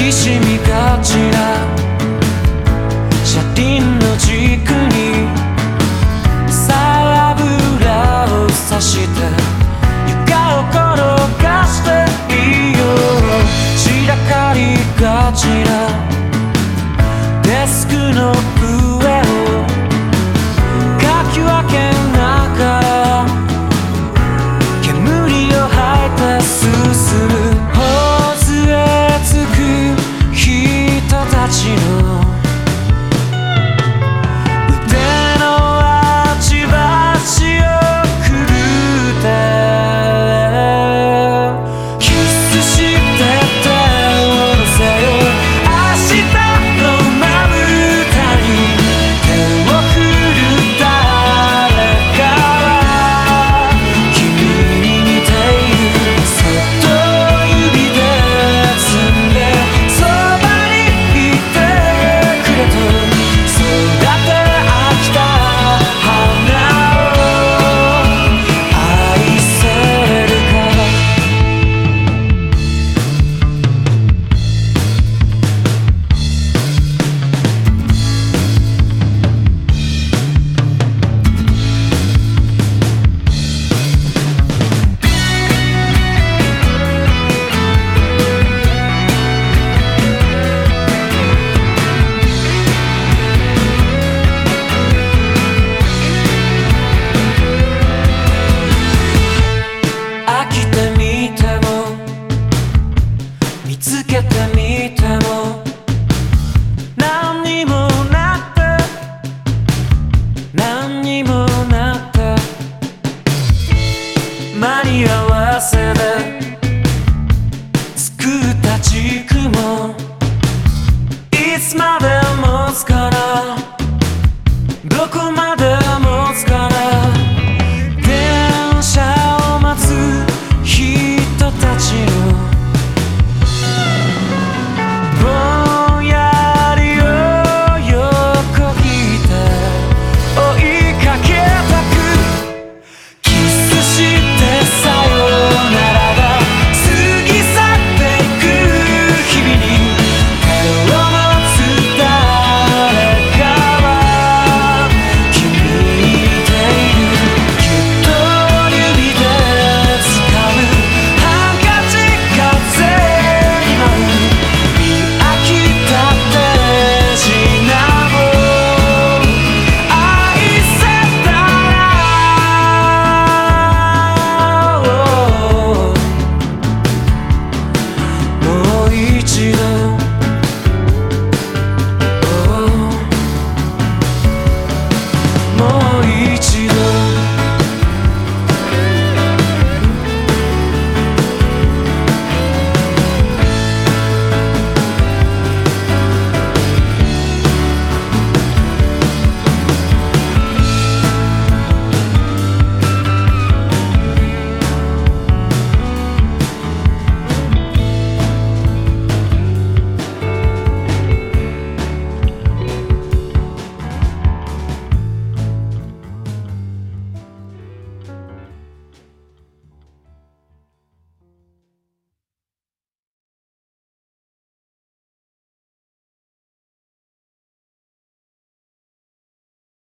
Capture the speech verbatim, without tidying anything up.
きしみがちな車輪の軸にサラブラを刺して床を転がしていいよ。散らかりがちなデスクの上をかき分けながら煙を吐いて進む。頬杖つく人たちの腕のあちばちをくぐってキスして手を乗せよう。明日のまぶたに手を振る誰かは君に似ている。そっと指で包んでそばにいてくれと育て飽きた花を愛せるか。飽きてみても見つけてみても